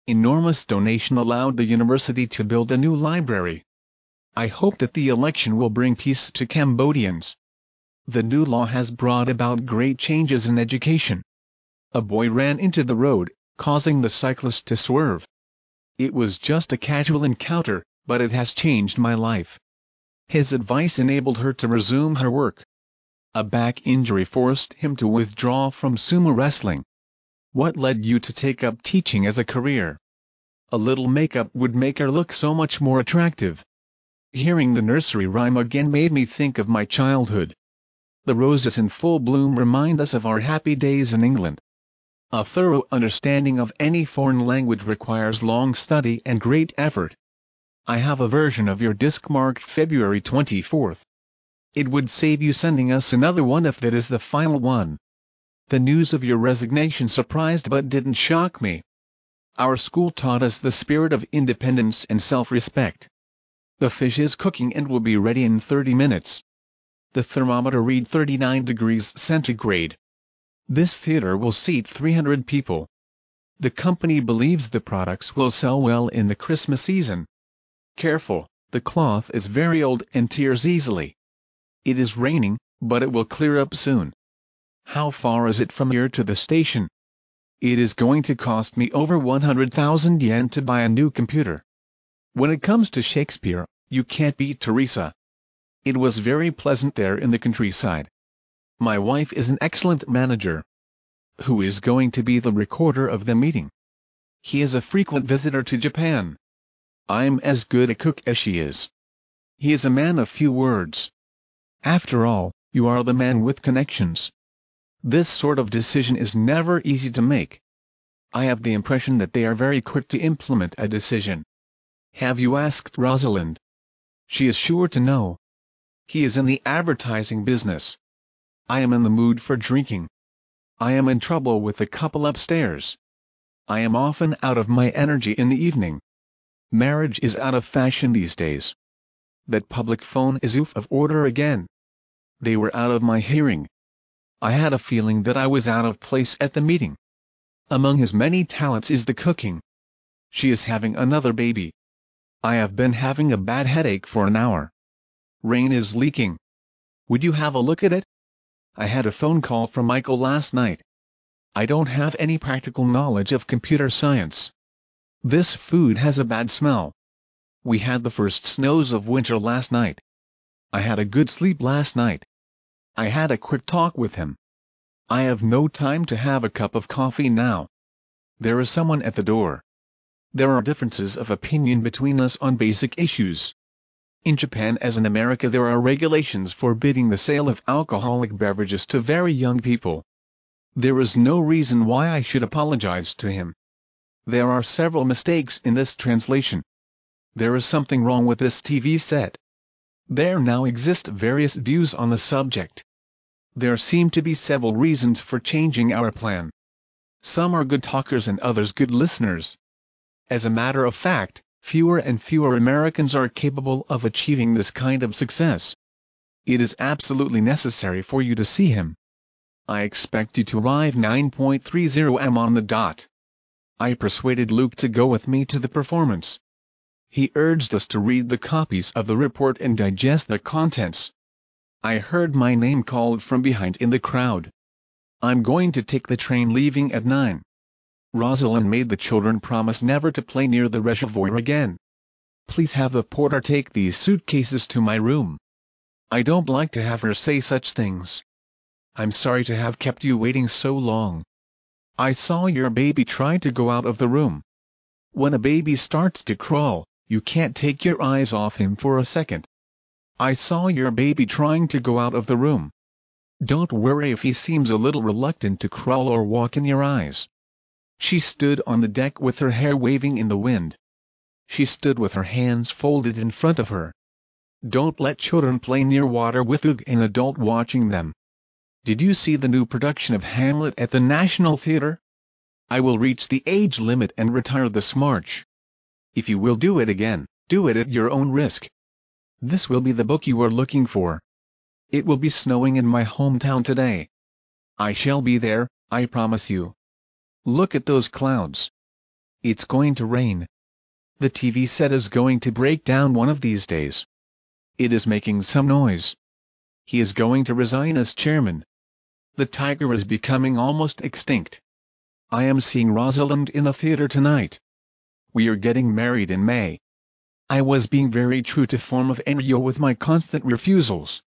enormous donation allowed the university to build a new library. I hope that the election will bring peace to Cambodians. The new law has brought about great changes in education. A boy ran into the road, causing the cyclist to swerve. It was just a casual encounter, but it has changed my life. His advice enabled her to resume her work. A back injury forced him to withdraw from sumo wrestling. What led you to take up teaching as a career? A little makeup would make her look so much more attractive. Hearing the nursery rhyme again made me think of my childhood. The roses in full bloom remind us of our happy days in England. A thorough understanding of any foreign language requires long study and great effort. I have a version of your disc marked February 24th. It would save you sending us another one if that is the final one. The news of your resignation surprised but didn't shock me. Our school taught us the spirit of independence and self-respect. The fish is cooking and will be ready in 30 minutes. The thermometer read 39 degrees centigrade. This theater will seat 300 people. The company believes the products will sell well in the Christmas season. Careful, the cloth is very old and tears easily. It is raining, but it will clear up soon. How far is it from here to the station? It is going to cost me over 100,000 yen to buy a new computer. When it comes to Shakespeare, you can't beat Teresa. It was very pleasant there in the countryside. My wife is an excellent manager. Who is going to be the recorder of the meeting? He is a frequent visitor to Japan. I'm as good a cook as she is. He is a man of few words. After all, you are the man with connections. This sort of decision is never easy to make. I have the impression that they are very quick to implement a decision. Have you asked Rosalind? She is sure to know. He is in the advertising business. I am in the mood for drinking. I am in trouble with the couple upstairs. I am often out of my energy in the evening. Marriage is out of fashion these days. That public phone is out of order again. They were out of my hearing. I had a feeling that I was out of place at the meeting. Among his many talents is the cooking. She is having another baby. I have been having a bad headache for an hour. Rain is leaking. Would you have a look at it? I had a phone call from Michael last night. I don't have any practical knowledge of computer science. This food has a bad smell. We had the first snows of winter last night. I had a good sleep last night. I had a quick talk with him. I have no time to have a cup of coffee now. There is someone at the door. There are differences of opinion between us on basic issues. In Japan as in America there are regulations forbidding the sale of alcoholic beverages to very young people. There is no reason why I should apologize to him. There are several mistakes in this translation. There is something wrong with this TV set. There now exist various views on the subject. There seem to be several reasons for changing our plan. Some are good talkers and others good listeners. As a matter of fact, fewer and fewer Americans are capable of achieving this kind of success. It is absolutely necessary for you to see him. I expect you to arrive 9:30 am on the dot. I persuaded Luke to go with me to the performance. He urged us to read the copies of the report and digest the contents. I heard my name called from behind in the crowd. I'm going to take the train leaving at 9. Rosalind made the children promise never to play near the reservoir again. Please have the porter take these suitcases to my room. I don't like to have her say such things. I'm sorry to have kept you waiting so long. I saw your baby try to go out of the room. When a baby starts to crawl, you can't take your eyes off him for a second. I saw your baby trying to go out of the room. Don't worry if he seems a little reluctant to crawl or walk in your eyes. She stood on the deck with her hair waving in the wind. She stood with her hands folded in front of her. Don't let children play near water with an adult watching them. Did you see the new production of Hamlet at the National Theatre? I will reach the age limit and retire this March. If you will do it again, do it at your own risk. This will be the book you are looking for. It will be snowing in my hometown today. I shall be there, I promise you. Look at those clouds. It's going to rain. The TV set is going to break down one of these days. It is making some noise. He is going to resign as chairman. The tiger is becoming almost extinct. I am seeing Rosalind in the theater tonight. We are getting married in May. I was being very true to form of Enryo with my constant refusals.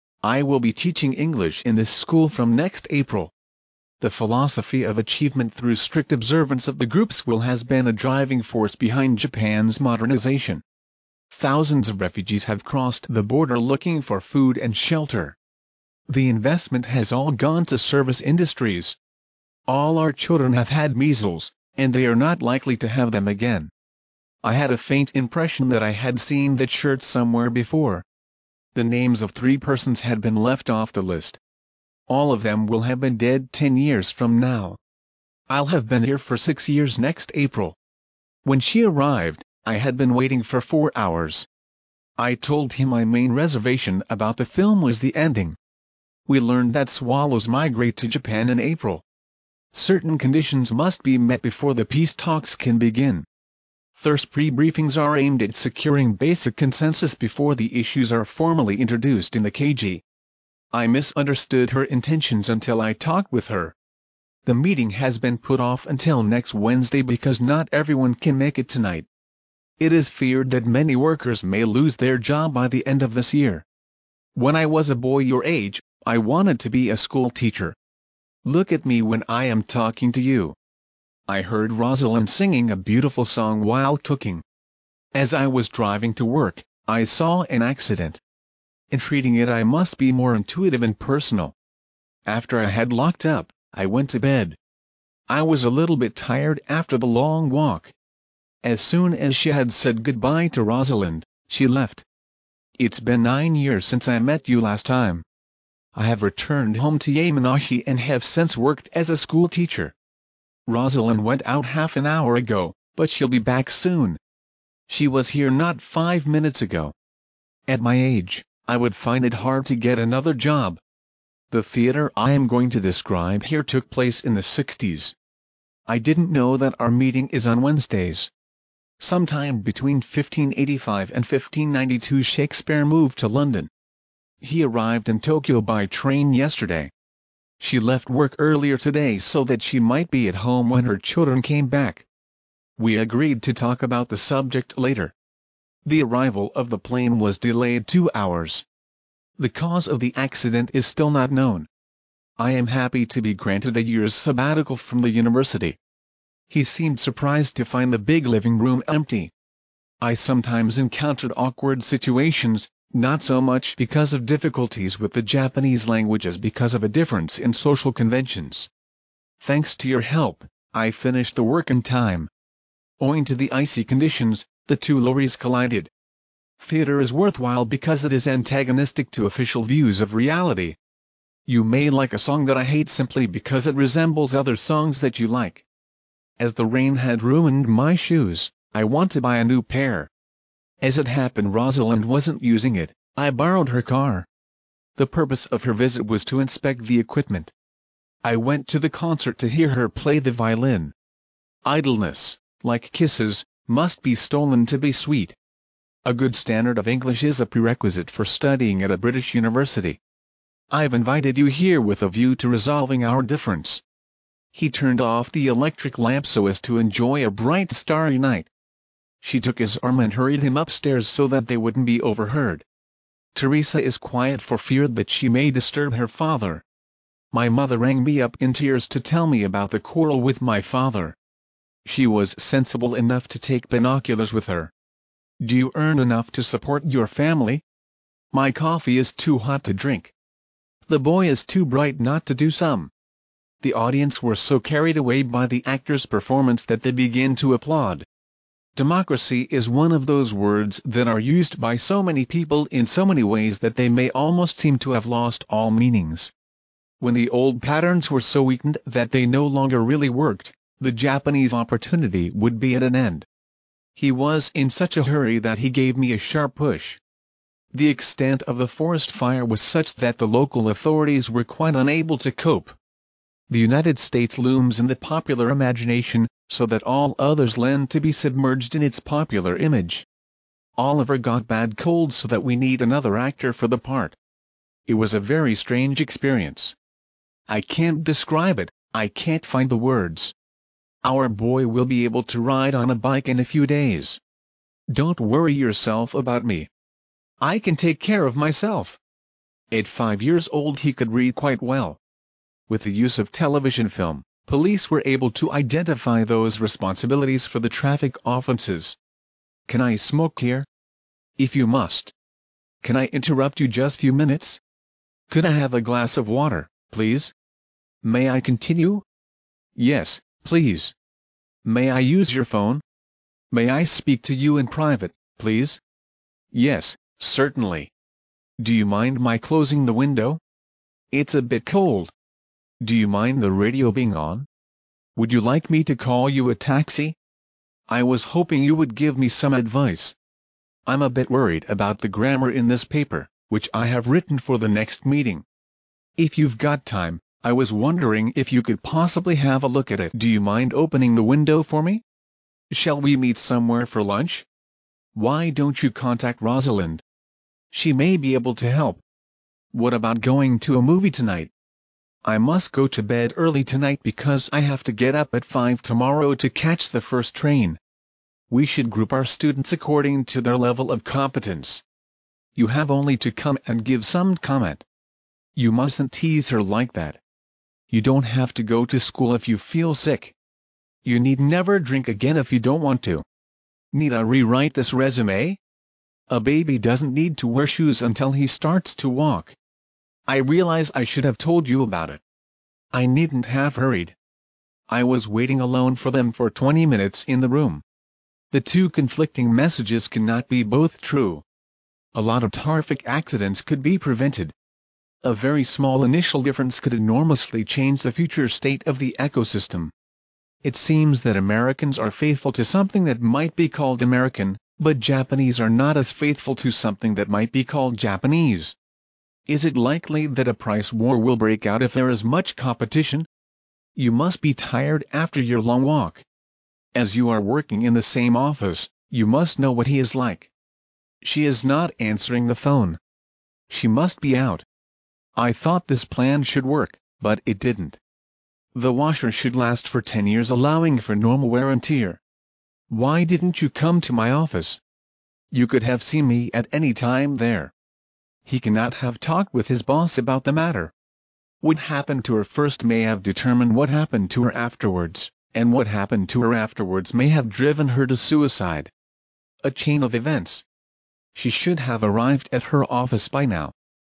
I will be teaching English in this school from next April. The philosophy of achievement through strict observance of the group's will has been a driving force behind Japan's modernization. Thousands of refugees have crossed the border looking for food and shelter. The investment has all gone to service industries. All our children have had measles, and they are not likely to have them again. I had a faint impression that I had seen that shirt somewhere before. The names of 3 persons had been left off the list. All of them will have been dead 10 years from now. I'll have been here for 6 years next April. When she arrived, I had been waiting for 4 hours. I told him my main reservation about the film was the ending. We learned that swallows migrate to Japan in April. Certain conditions must be met before the peace talks can begin. Thirst pre-briefings are aimed at securing basic consensus before the issues are formally introduced in the KG. I misunderstood her intentions until I talked with her. The meeting has been put off until next Wednesday because not everyone can make it tonight. It is feared that many workers may lose their job by the end of this year. When I was a boy your age, I wanted to be a school teacher. Look at me when I am talking to you. I heard Rosalind singing a beautiful song while cooking. As I was driving to work, I saw an accident. In treating it I must be more intuitive and personal. After I had locked up, I went to bed. I was a little bit tired after the long walk. As soon as she had said goodbye to Rosalind, she left. It's been 9 years since I met you last time. I have returned home to Yamanashi and have since worked as a school teacher. Rosalind went out half an hour ago, but she'll be back soon. She was here not 5 minutes ago. At my age, I would find it hard to get another job. The theater I am going to describe here took place in the 60s. I didn't know that our meeting is on Wednesdays. Sometime between 1585 and 1592 Shakespeare moved to London. He arrived in Tokyo by train yesterday. She left work earlier today so that she might be at home when her children came back. We agreed to talk about the subject later. The arrival of the plane was delayed 2 hours. The cause of the accident is still not known. I am happy to be granted a year's sabbatical from the university. He seemed surprised to find the big living room empty. I sometimes encountered awkward situations, not so much because of difficulties with the Japanese language as because of a difference in social conventions. Thanks to your help, I finished the work in time. Owing to the icy conditions, the 2 lorries collided. Theater is worthwhile because it is antagonistic to official views of reality. You may like a song that I hate simply because it resembles other songs that you like. As the rain had ruined my shoes, I want to buy a new pair. As it happened Rosalind wasn't using it, I borrowed her car. The purpose of her visit was to inspect the equipment. I went to the concert to hear her play the violin. Idleness, like kisses, must be stolen to be sweet. A good standard of English is a prerequisite for studying at a British university. I've invited you here with a view to resolving our difference. He turned off the electric lamp so as to enjoy a bright starry night. She took his arm and hurried him upstairs so that they wouldn't be overheard. Teresa is quiet for fear that she may disturb her father. My mother rang me up in tears to tell me about the quarrel with my father. She was sensible enough to take binoculars with her. Do you earn enough to support your family? My coffee is too hot to drink. The boy is too bright not to do some. The audience were so carried away by the actor's performance that they began to applaud. Democracy is one of those words that are used by so many people in so many ways that they may almost seem to have lost all meanings. When the old patterns were so weakened that they no longer really worked, the Japanese opportunity would be at an end. He was in such a hurry that he gave me a sharp push. The extent of the forest fire was such that the local authorities were quite unable to cope. The United States looms in the popular imagination, so that all others lend to be submerged in its popular image. Oliver got bad cold so that we need another actor for the part. It was a very strange experience. I can't describe it, I can't find the words. Our boy will be able to ride on a bike in a few days. Don't worry yourself about me. I can take care of myself. At 5 years old he could read quite well. With the use of television film, police were able to identify those responsibilities for the traffic offenses. Can I smoke here? If you must. Can I interrupt you just few minutes? Could I have a glass of water, please? May I continue? Yes, please. May I use your phone? May I speak to you in private, please? Yes, certainly. Do you mind my closing the window? It's a bit cold. Do you mind the radio being on? Would you like me to call you a taxi? I was hoping you would give me some advice. I'm a bit worried about the grammar in this paper, which I have written for the next meeting. If you've got time, I was wondering if you could possibly have a look at it. Do you mind opening the window for me? Shall we meet somewhere for lunch? Why don't you contact Rosalind? She may be able to help. What about going to a movie tonight? I must go to bed early tonight because I have to get up at 5 tomorrow to catch the first train. We should group our students according to their level of competence. You have only to come and give some comment. You mustn't tease her like that. You don't have to go to school if you feel sick. You need never drink again if you don't want to. Need I rewrite this resume? A baby doesn't need to wear shoes until he starts to walk. I realize I should have told you about it. I needn't have hurried. I was waiting alone for them for 20 minutes in the room. The two conflicting messages cannot be both true. A lot of horrific accidents could be prevented. A very small initial difference could enormously change the future state of the ecosystem. It seems that Americans are faithful to something that might be called American, but Japanese are not as faithful to something that might be called Japanese. Is it likely that a price war will break out if there is much competition? You must be tired after your long walk. As you are working in the same office, you must know what he is like. She is not answering the phone. She must be out. I thought this plan should work, but it didn't. The washer should last for 10 years, allowing for normal wear and tear. Why didn't you come to my office? You could have seen me at any time there. He cannot have talked with his boss about the matter. What happened to her first may have determined what happened to her afterwards, and what happened to her afterwards may have driven her to suicide. A chain of events. She should have arrived at her office by now.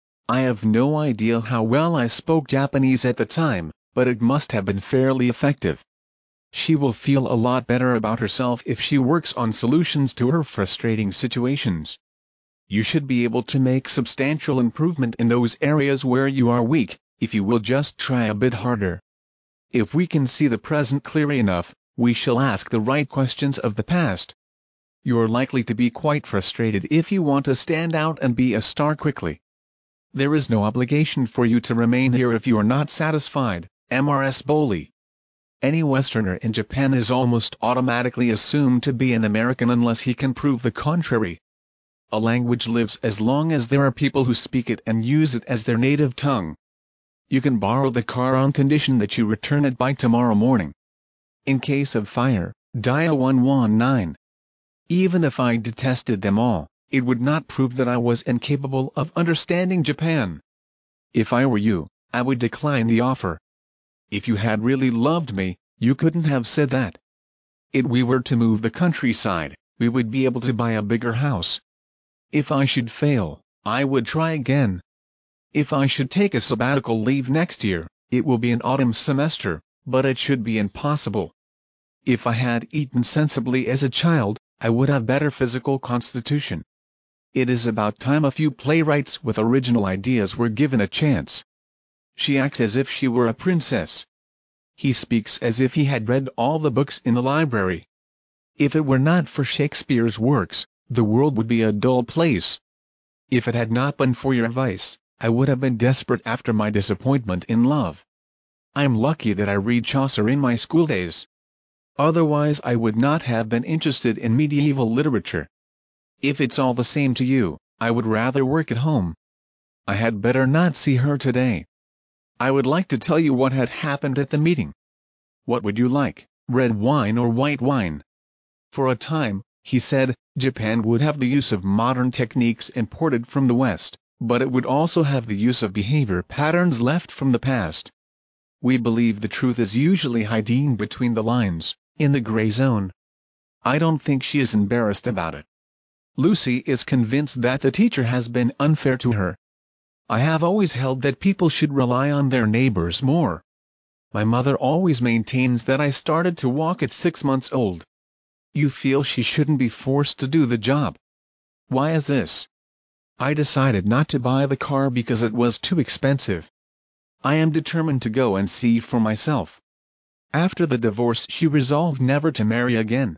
I have no idea how well I spoke Japanese at the time, but it must have been fairly effective. She will feel a lot better about herself if she works on solutions to her frustrating situations. You should be able to make substantial improvement in those areas where you are weak, if you will just try a bit harder. If we can see the present clearly enough, we shall ask the right questions of the past. You're likely to be quite frustrated if you want to stand out and be a star quickly. There is no obligation for you to remain here if you are not satisfied. M.R.S. Bowley. Any Westerner in Japan is almost automatically assumed to be an American unless he can prove the contrary. A language lives as long as there are people who speak it and use it as their native tongue. You can borrow the car on condition that you return it by tomorrow morning. In case of fire, dial 119. Even if I detested them all, it would not prove that I was incapable of understanding Japan. If I were you, I would decline the offer. If you had really loved me, you couldn't have said that. If we were to move the countryside, we would be able to buy a bigger house. If I should fail, I would try again. If I should take a sabbatical leave next year, it will be an autumn semester, but it should be impossible. If I had eaten sensibly as a child, I would have better physical constitution. It is about time a few playwrights with original ideas were given a chance. She acts as if she were a princess. He speaks as if he had read all the books in the library. If it were not for Shakespeare's works, the world would be a dull place. If it had not been for your advice, I would have been desperate after my disappointment in love. I'm lucky that I read Chaucer in my school days. Otherwise I would not have been interested in medieval literature. If it's all the same to you, I would rather work at home. I had better not see her today. I would like to tell you what had happened at the meeting. What would you like, red wine or white wine? For a time, he said, Japan would have the use of modern techniques imported from the West, but it would also have the use of behavior patterns left from the past. We believe the truth is usually hidden between the lines, in the gray zone. I don't think she is embarrassed about it. Lucy is convinced that the teacher has been unfair to her. I have always held that people should rely on their neighbors more. My mother always maintains that I started to walk at 6 months old. You feel she shouldn't be forced to do the job. Why is this? I decided not to buy the car because it was too expensive. I am determined to go and see for myself. After the divorce she resolved never to marry again.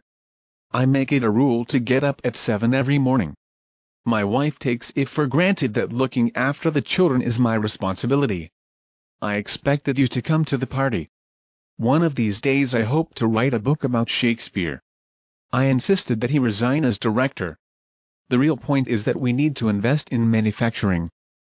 I make it a rule to get up at 7 every morning. My wife takes it for granted that looking after the children is my responsibility. I expected you to come to the party. One of these days I hope to write a book about Shakespeare. I insisted that he resign as director. The real point is that we need to invest in manufacturing.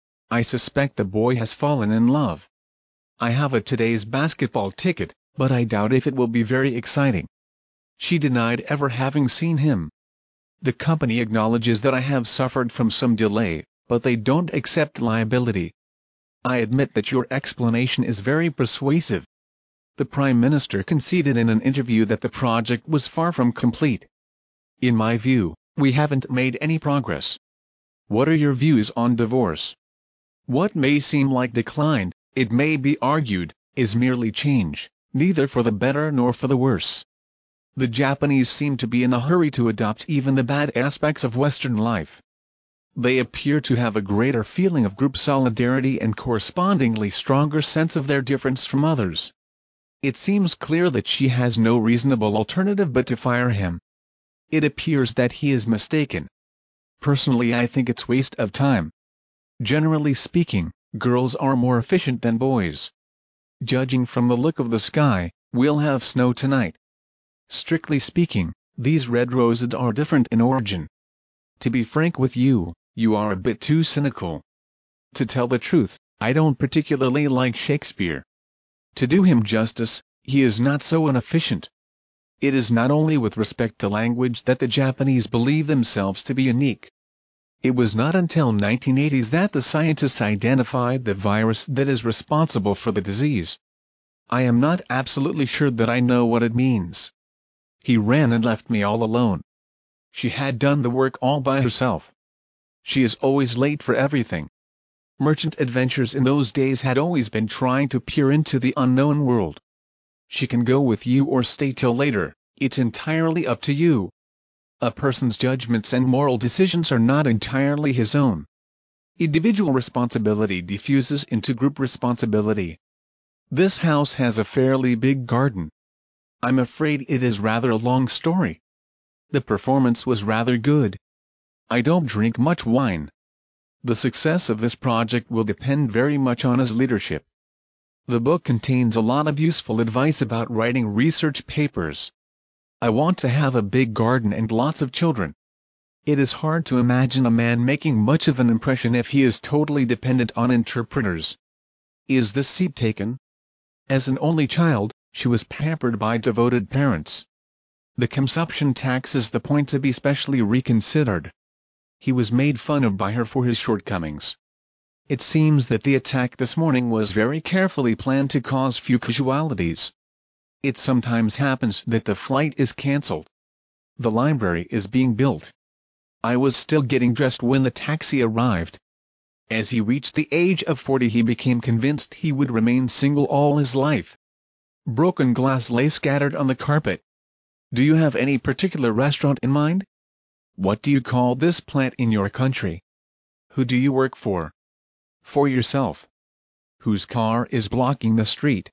I suspect the boy has fallen in love. I have a today's basketball ticket, but I doubt if it will be very exciting. She denied ever having seen him. The company acknowledges that I have suffered from some delay, but they don't accept liability. I admit that your explanation is very persuasive. The Prime Minister conceded in an interview that the project was far from complete. In my view, we haven't made any progress. What are your views on divorce? What may seem like decline, it may be argued, is merely change, neither for the better nor for the worse. The Japanese seem to be in a hurry to adopt even the bad aspects of Western life. They appear to have a greater feeling of group solidarity and correspondingly stronger sense of their difference from others. It seems clear that she has no reasonable alternative but to fire him. It appears that he is mistaken. Personally I think it's waste of time. Generally speaking, girls are more efficient than boys. Judging from the look of the sky, we'll have snow tonight. Strictly speaking, these red roses are different in origin. To be frank with you, you are a bit too cynical. To tell the truth, I don't particularly like Shakespeare. To do him justice, he is not so inefficient. It is not only with respect to language that the Japanese believe themselves to be unique. It was not until 1980s that the scientists identified the virus that is responsible for the disease. I am not absolutely sure that I know what it means. He ran and left me all alone. She had done the work all by herself. She is always late for everything. Merchant Adventures in those days had always been trying to peer into the unknown world. She can go with you or stay till later, it's entirely up to you. A person's judgments and moral decisions are not entirely his own. Individual responsibility diffuses into group responsibility. This house has a fairly big garden. I'm afraid it is rather a long story. The performance was rather good. I don't drink much wine. The success of this project will depend very much on his leadership. The book contains a lot of useful advice about writing research papers. I want to have a big garden and lots of children. It is hard to imagine a man making much of an impression if he is totally dependent on interpreters. Is this seat taken? As an only child, she was pampered by devoted parents. The consumption tax is the point to be specially reconsidered. He was made fun of by her for his shortcomings. It seems that the attack this morning was very carefully planned to cause few casualties. It sometimes happens that the flight is cancelled. The library is being built. I was still getting dressed when the taxi arrived. As he reached the age of 40 he became convinced he would remain single all his life. Broken glass lay scattered on the carpet. Do you have any particular restaurant in mind? What do you call this plant in your country? Who do you work for? For yourself. Whose car is blocking the street?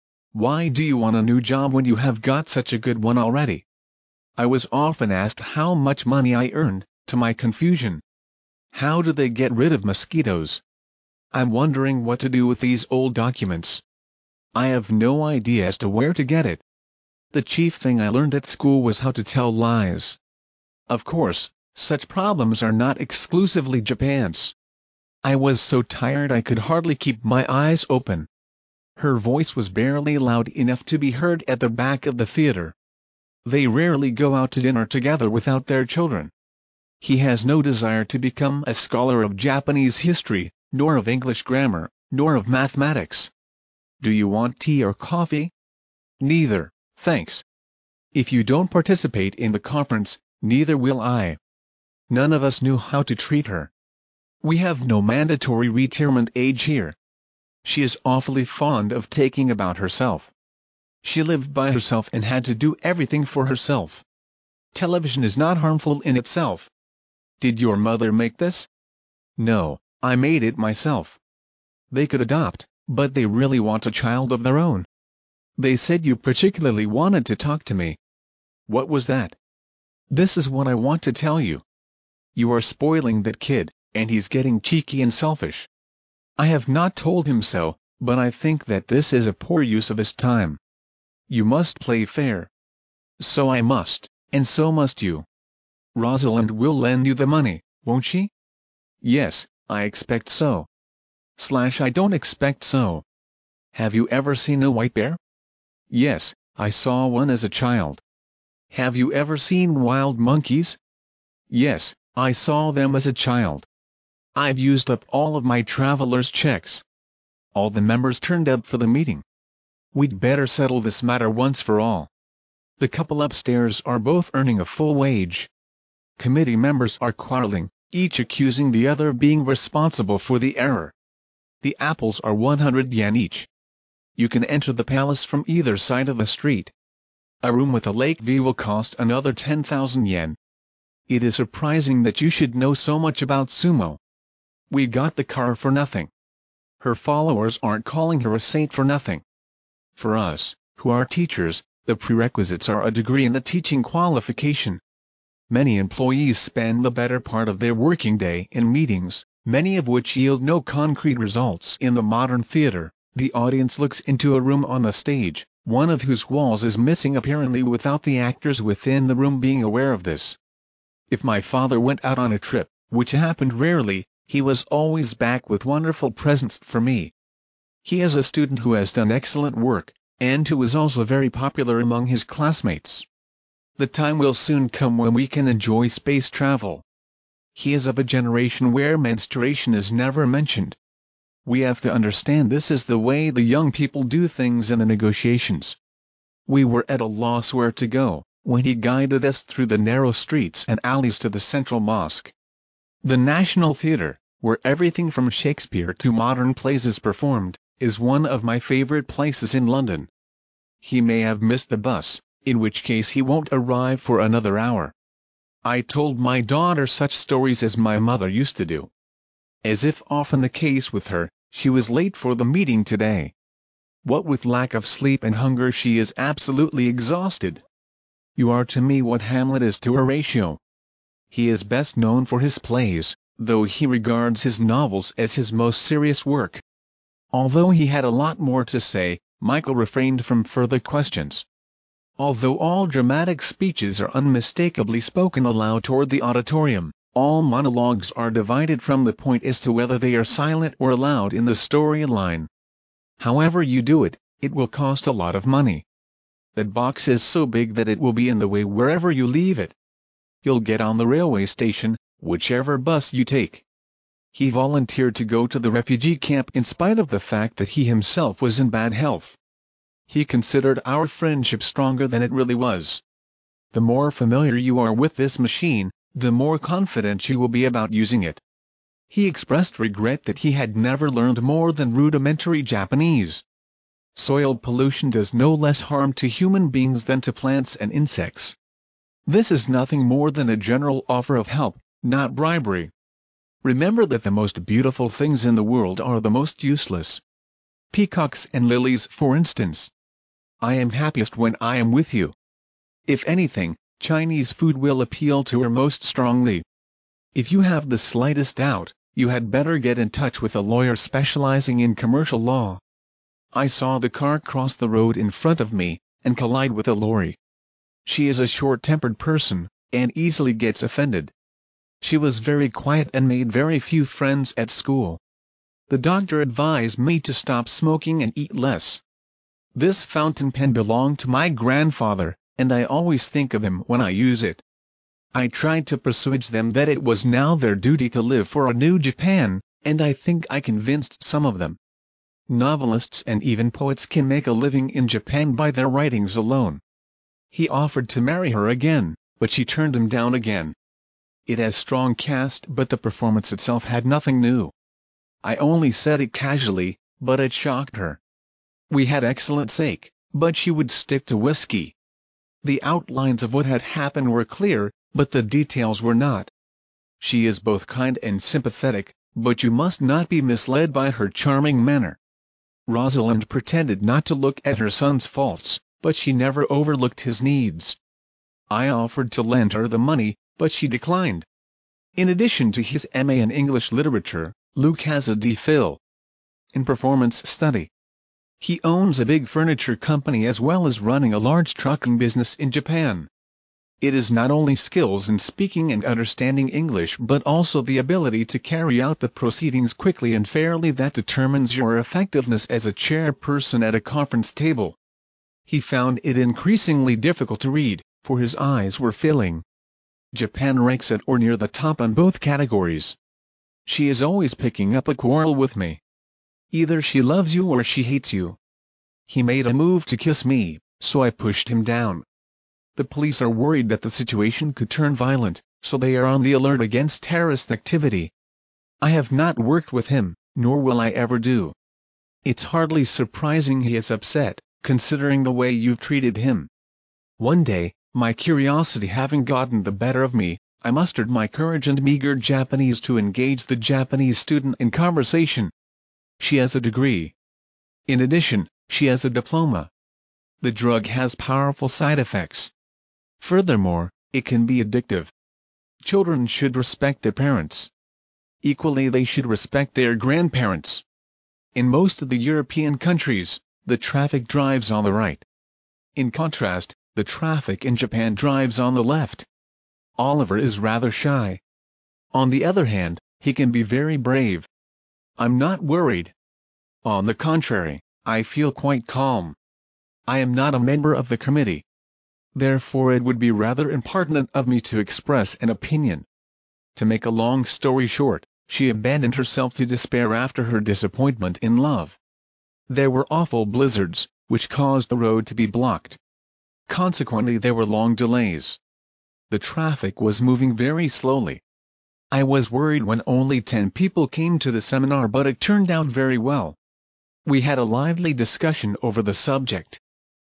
Why do you want a new job when you have got such a good one already? I was often asked how much money I earned, to my confusion. How do they get rid of mosquitoes? I'm wondering what to do with these old documents. I have no idea as to where to get it. The chief thing I learned at school was how to tell lies. Of course, such problems are not exclusively Japan's. I was so tired I could hardly keep my eyes open. Her voice was barely loud enough to be heard at the back of the theater. They rarely go out to dinner together without their children. He has no desire to become a scholar of Japanese history, nor of English grammar, nor of mathematics. Do you want tea or coffee? Neither, thanks. If you don't participate in the conference, neither will I. None of us knew how to treat her. We have no mandatory retirement age here. She is awfully fond of taking about herself. She lived by herself and had to do everything for herself. Television is not harmful in itself. Did your mother make this? No, I made it myself. They could adopt, but they really want a child of their own. They said you particularly wanted to talk to me. What was that? This is what I want to tell you. You are spoiling that kid, and he's getting cheeky and selfish. I have not told him so, but I think that this is a poor use of his time. You must play fair. So I must, and so must you. Rosalind will lend you the money, won't she? Yes, I expect so. I don't expect so. Have you ever seen a white bear? Yes, I saw one as a child. Have you ever seen wild monkeys? Yes, I saw them as a child. I've used up all of my traveler's checks. All the members turned up for the meeting. We'd better settle this matter once for all. The couple upstairs are both earning a full wage. Committee members are quarreling, each accusing the other of being responsible for the error. The apples are 100 yen each. You can enter the palace from either side of the street. A room with a lake view will cost another 10,000 yen. It is surprising that you should know so much about sumo. We got the car for nothing. Her followers aren't calling her a saint for nothing. For us, who are teachers, the prerequisites are a degree and a teaching qualification. Many employees spend the better part of their working day in meetings, many of which yield no concrete results. In the modern theater, the audience looks into a room on the stage, one of whose walls is missing apparently without the actors within the room being aware of this. If my father went out on a trip, which happened rarely, he was always back with wonderful presents for me. He is a student who has done excellent work, and who is also very popular among his classmates. The time will soon come when we can enjoy space travel. He is of a generation where menstruation is never mentioned. We have to understand this is the way the young people do things in the negotiations. We were at a loss where to go, when he guided us through the narrow streets and alleys to the central mosque. The National Theatre, where everything from Shakespeare to modern plays is performed, is one of my favorite places in London. He may have missed the bus, in which case he won't arrive for another hour. I told my daughter such stories as my mother used to do. As if often the case with her, she was late for the meeting today. What with lack of sleep and hunger she is absolutely exhausted. You are to me what Hamlet is to Horatio. He is best known for his plays, though he regards his novels as his most serious work. Although he had a lot more to say, Michael refrained from further questions. Although all dramatic speeches are unmistakably spoken aloud toward the auditorium, all monologues are divided from the point as to whether they are silent or loud in the storyline. However you do it, it will cost a lot of money. That box is so big that it will be in the way wherever you leave it. You'll get on the railway station, whichever bus you take. He volunteered to go to the refugee camp in spite of the fact that he himself was in bad health. He considered our friendship stronger than it really was. The more familiar you are with this machine, the more confident you will be about using it. He expressed regret that he had never learned more than rudimentary Japanese. Soil pollution does no less harm to human beings than to plants and insects. This is nothing more than a general offer of help, not bribery. Remember that the most beautiful things in the world are the most useless. Peacocks and lilies, for instance. I am happiest when I am with you. If anything, Chinese food will appeal to her most strongly. If you have the slightest doubt, you had better get in touch with a lawyer specializing in commercial law. I saw the car cross the road in front of me, and collide with a lorry. She is a short-tempered person, and easily gets offended. She was very quiet and made very few friends at school. The doctor advised me to stop smoking and eat less. This fountain pen belonged to my grandfather, and I always think of him when I use it. I tried to persuade them that it was now their duty to live for a new Japan, and I think I convinced some of them. Novelists and even poets can make a living in Japan by their writings alone. He offered to marry her again, but she turned him down again. It has strong cast, but the performance itself had nothing new. I only said it casually, but it shocked her. We had excellent sake, but she would stick to whiskey. The outlines of what had happened were clear, but the details were not. She is both kind and sympathetic, but you must not be misled by her charming manner. Rosalind pretended not to look at her son's faults, but she never overlooked his needs. I offered to lend her the money, but she declined. In addition to his MA in English literature, Luke has a D.Phil. in performance study. He owns a big furniture company as well as running a large trucking business in Japan. It is not only skills in speaking and understanding English but also the ability to carry out the proceedings quickly and fairly that determines your effectiveness as a chairperson at a conference table. He found it increasingly difficult to read, for his eyes were filling. Japan ranks at or near the top on both categories. She is always picking up a quarrel with me. Either she loves you or she hates you. He made a move to kiss me, so I pushed him down. The police are worried that the situation could turn violent, so they are on the alert against terrorist activity. I have not worked with him, nor will I ever do. It's hardly surprising he is upset, considering the way you've treated him. One day, my curiosity having gotten the better of me, I mustered my courage and meager Japanese to engage the Japanese student in conversation. She has a degree. In addition, she has a diploma. The drug has powerful side effects. Furthermore, it can be addictive. Children should respect their parents. Equally, they should respect their grandparents. In most of the European countries, the traffic drives on the right. In contrast, the traffic in Japan drives on the left. Oliver is rather shy. On the other hand, he can be very brave. I'm not worried. On the contrary, I feel quite calm. I am not a member of the committee. Therefore it would be rather impertinent of me to express an opinion. To make a long story short, she abandoned herself to despair after her disappointment in love. There were awful blizzards, which caused the road to be blocked. Consequently there were long delays. The traffic was moving very slowly. I was worried when only 10 people came to the seminar, but it turned out very well. We had a lively discussion over the subject.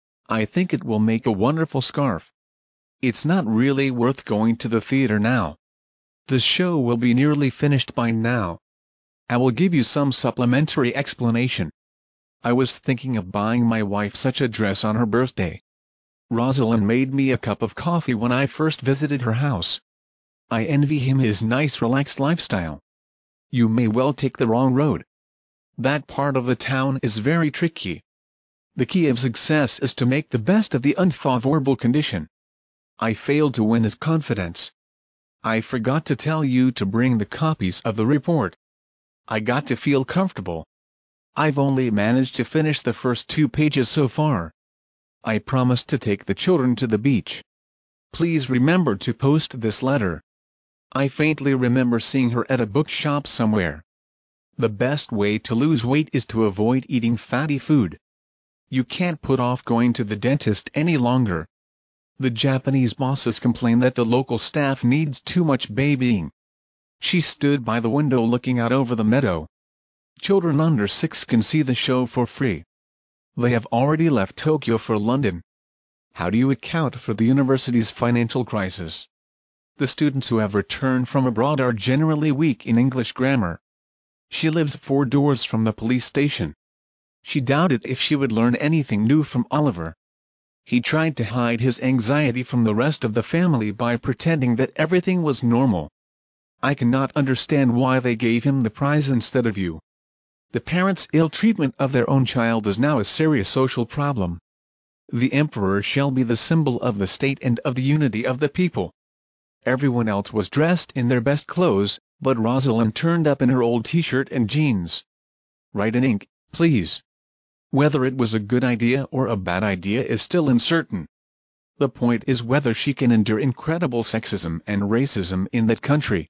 I think it will make a wonderful scarf. It's not really worth going to the theater now. The show will be nearly finished by now. I will give you some supplementary explanation. I was thinking of buying my wife such a dress on her birthday. Rosalind made me a cup of coffee when I first visited her house. I envy him his nice relaxed lifestyle. You may well take the wrong road. That part of the town is very tricky. The key of success is to make the best of the unfavorable condition. I failed to win his confidence. I forgot to tell you to bring the copies of the report. I got to feel comfortable. I've only managed to finish the first 2 pages so far. I promised to take the children to the beach. Please remember to post this letter. I faintly remember seeing her at a bookshop somewhere. The best way to lose weight is to avoid eating fatty food. You can't put off going to the dentist any longer. The Japanese bosses complain that the local staff needs too much babying. She stood by the window looking out over the meadow. Children under 6 can see the show for free. They have already left Tokyo for London. How do you account for the university's financial crisis? The students who have returned from abroad are generally weak in English grammar. She lives 4 doors from the police station. She doubted if she would learn anything new from Oliver. He tried to hide his anxiety from the rest of the family by pretending that everything was normal. I cannot understand why they gave him the prize instead of you. The parents' ill treatment of their own child is now a serious social problem. The emperor shall be the symbol of the state and of the unity of the people. Everyone else was dressed in their best clothes, but Rosalind turned up in her old t-shirt and jeans. Write in ink, please. Whether it was a good idea or a bad idea is still uncertain. The point is whether she can endure incredible sexism and racism in that country.